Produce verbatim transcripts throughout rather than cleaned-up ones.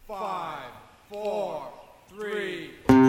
Five, four, three.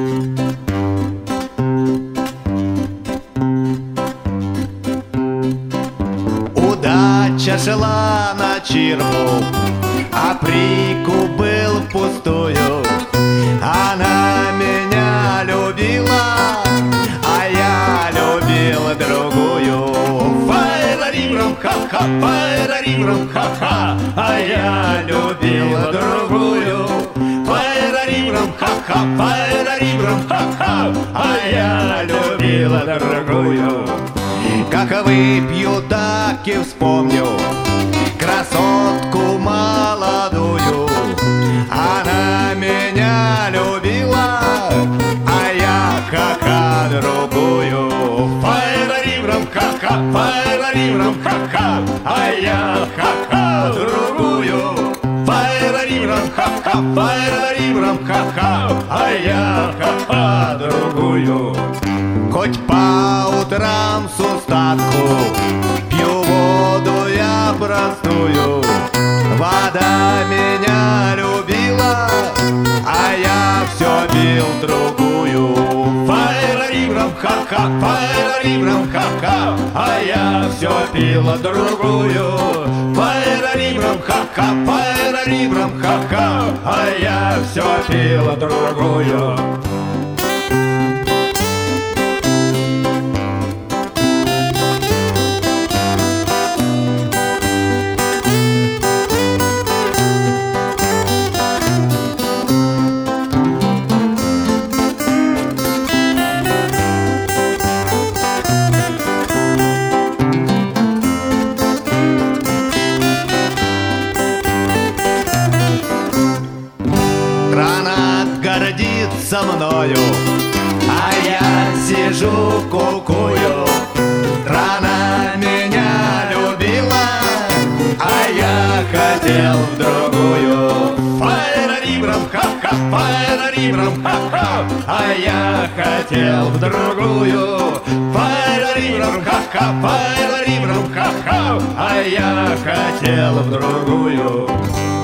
Удача шла на чирму, а прикуп был впустую. Она меня любила, а я любил другую. Файрарибрам ха-ха, файрарибрам ха-ха, а я любил другую. Файрарибрам ха-ха, файрарибрам ха-ха, а я любил другую. Как выпью, так и вспомню красотку молодую. Она меня любила, а я ха-ха другую. Файрарибрам ха-ха, файрарибрам ха-ха, а я ха-ха другую. Файрарибрам ха-ха, файрарибрам ха-ха, а я ха-ха другую. Хоть по утрам с устатку пью воду я простую. Вода меня любила, а я все пил другую. Файрарибрам ха-ха, файрарибрам ха-ха, а я все пил другую. Файрарибрам ха-ха, файрарибрам ха-ха, а я все пил другую. Страна гордится мною, а я сижу кукую. Страна меня любила, а я хотел в другую. Файрарибрам ха-ха, файрарибрам ха-ха, а я хотел в другую. Файрарибрам ха-ха, файрарибрам ха-ха, а я хотел в другую.